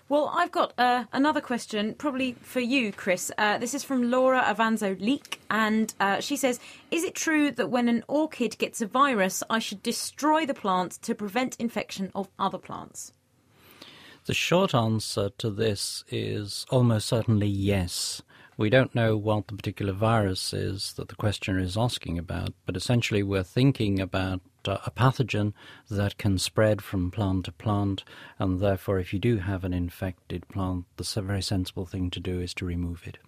Well, I've got another question, probably for you, Chris. This is from Laura Avanzo-Leek, and she says, is it true that when an orchid gets a virus, I should destroy the plant to prevent infection of other plants? The short answer to this is almost certainly yes. We don't know what the particular virus is that the questioner is asking about, but essentially we're thinking about a pathogen that can spread from plant to plant, and therefore if you do have an infected plant, the very sensible thing to do is to remove it.